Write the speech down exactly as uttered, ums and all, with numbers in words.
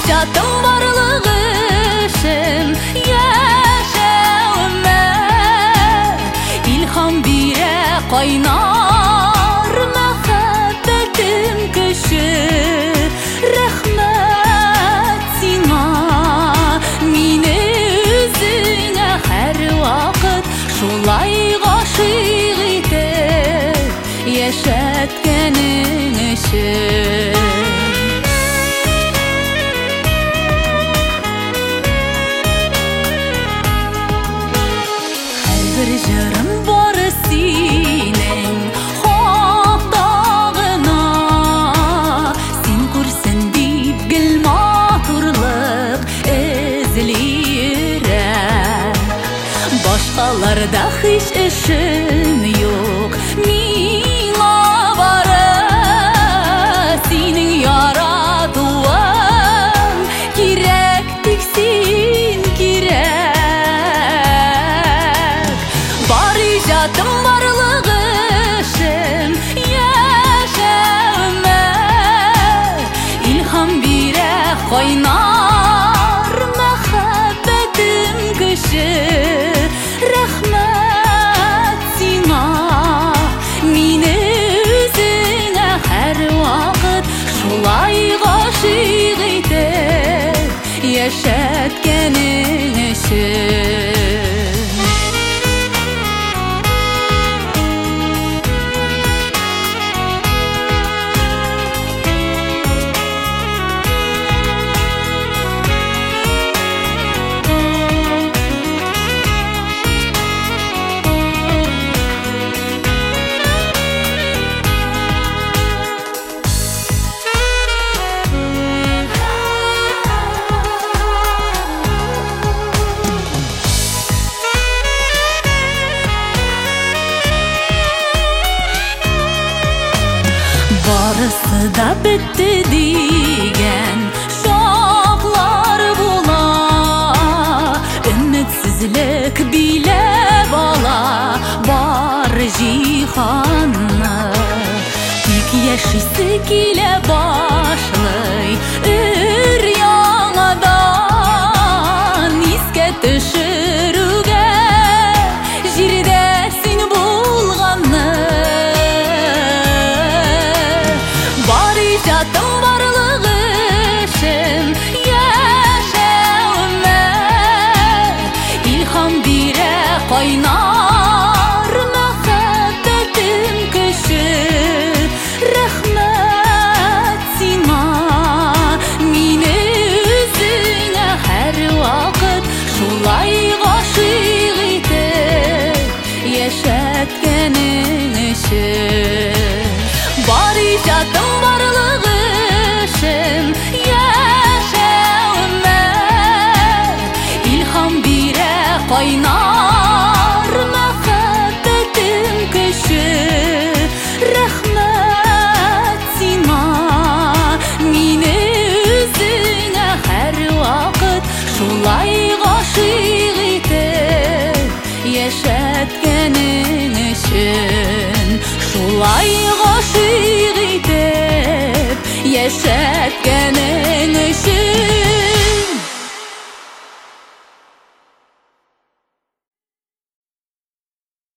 жаттым барлық ішім яшәуіме илхам бире қайнар мәхәббәтем күші рәхмәт сиңа мине үзеңә һәр вакыт шулай гашыйк итеп яшәткәнең өчен. Һәр җырым бары синең хактагына, син күрсен дип гел матурлык эзли йөрәм. Башкаларда һич эшем юк, миңа бары синең яратуың кирәк, тик син кирәк. Бар иҗатым барлык эшем яшәүемә илһам бире кайнар мәхәббәтем көче рәхмәт сиңа мине үзеңә һәр вакыт шулай гашыйк итеп яшәткәнең өчен. Барысы да бетте дигән шаклар була, өметсезлек биләп ала бар җиһанны. Тик яшисе килә башлый өр-яңадан искә төшерүгә җирдә син булганны. Жаттым барлык эшем яшәүемә илһам бире кайнар мәхәббәтем көче рәхмәт сиңа мине үзеңә һәр вакыт шулай гашыйк итеп яшәткәнең өчен. Бар иҗатым барлык эшем яшәүемә илһам бире кайнар мәхәббәтем көче рәхмәт сиңа мине үзеңә һәр вакыт шулай гашыйк итеп яшәткәнең өчен. Шулай гашыйк итеп яшәткәнең өчен.